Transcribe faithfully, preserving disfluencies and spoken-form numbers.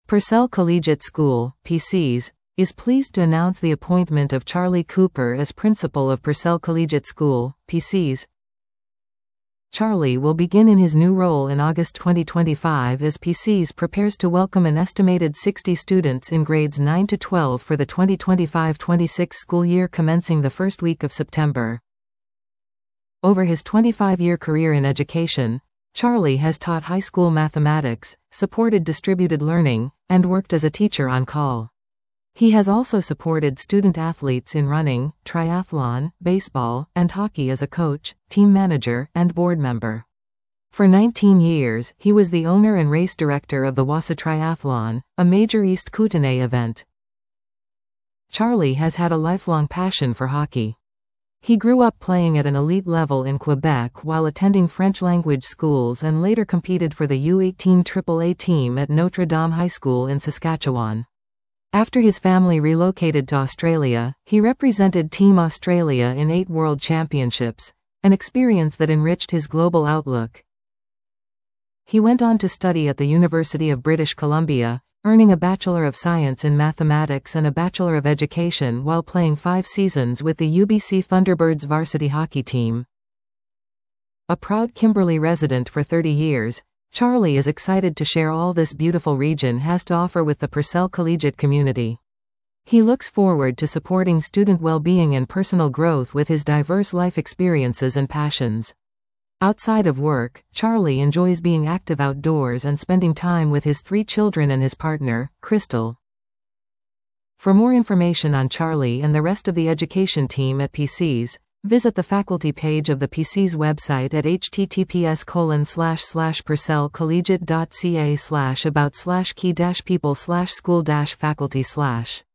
Purcell Collegiate School, P C S, is pleased to announce the appointment of Charlie Cooper as principal of Purcell Collegiate School, P C S. Charlie will begin in his new role in August twenty twenty-five as P C S prepares to welcome an estimated sixty students in grades nine to twelve for the twenty twenty-five twenty-six school year commencing the first week of September. Over his twenty-five-year career in education, Charlie has taught high school mathematics, supported distributed learning, and worked as a teacher on call. He has also supported student athletes in running, triathlon, baseball, and hockey as a coach, team manager, and board member. For nineteen years, he was the owner and race director of the Wassa Triathlon, a major East Kootenay event. Charlie has had a lifelong passion for hockey. He grew up playing at an elite level in Quebec while attending French-language schools and later competed for the U eighteen triple A team at Notre Dame High School in Saskatchewan. After his family relocated to Australia, he represented Team Australia in eight World Championships, an experience that enriched his global outlook. He went on to study at the University of British Columbia, earning a Bachelor of Science in Mathematics and a Bachelor of Education while playing five seasons with the U B C Thunderbirds varsity hockey team. A proud Kimberley resident for thirty years, Charlie is excited to share all this beautiful region has to offer with the Purcell Collegiate community. He looks forward to supporting student well-being and personal growth with his diverse life experiences and passions. Outside of work, Charlie enjoys being active outdoors and spending time with his three children and his partner, Crystal. For more information on Charlie and the rest of the education team at P C S, visit the faculty page of the P C S website at h t t p s colon slash slash purcell collegiate dot c a slash about slash key dash people slash school dash faculty slash.